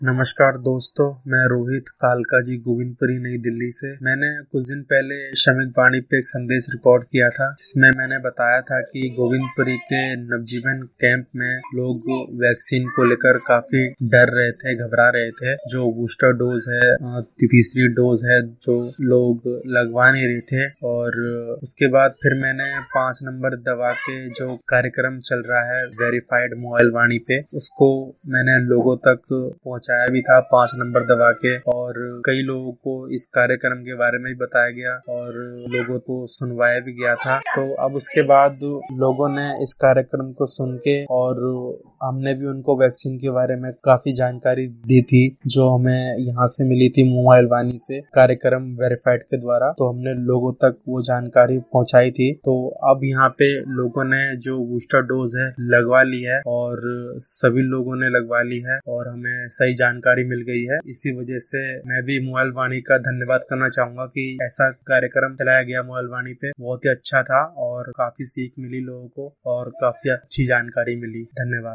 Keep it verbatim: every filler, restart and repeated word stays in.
नमस्कार दोस्तों, मैं रोहित कालका जी गोविंदपुरी नई दिल्ली से। मैंने कुछ दिन पहले श्रमिक वाणी पे एक संदेश रिकॉर्ड किया था, जिसमें मैंने बताया था कि गोविंदपुरी के नवजीवन कैंप में लोग वैक्सीन को लेकर काफी डर रहे थे, घबरा रहे थे। जो बूस्टर डोज है, तीसरी डोज है, जो लोग लगवा नहीं रहे थे। और उसके बाद फिर मैंने पांच नंबर दवा के जो कार्यक्रम चल रहा है वेरीफाइड मोबाइल वाणी पे, उसको मैंने लोगों तक पहुंचा भी था पांच नंबर दबा के। और कई लोगों को इस कार्यक्रम के बारे में भी बताया गया और लोगों को सुनवाया भी गया था। तो अब उसके बाद लोगों ने इस कार्यक्रम को सुन के, और हमने भी उनको वैक्सीन के बारे में काफी जानकारी दी थी जो हमें यहाँ से मिली थी मोबाइल वाणी से कार्यक्रम वेरीफाइड के द्वारा। तो हमने लोगों तक वो जानकारी पहुंचाई थी। तो अब यहाँ पे लोगों ने जो बूस्टर डोज है लगवा ली है, और सभी लोगों ने लगवा ली है और हमें सही जानकारी मिल गई है। इसी वजह से मैं भी मोबाइल वाणी का धन्यवाद करना चाहूंगा कि ऐसा कार्यक्रम चलाया गया मोबाइल वाणी पे। बहुत ही अच्छा था और काफी सीख मिली लोगों को और काफी अच्छी जानकारी मिली। धन्यवाद।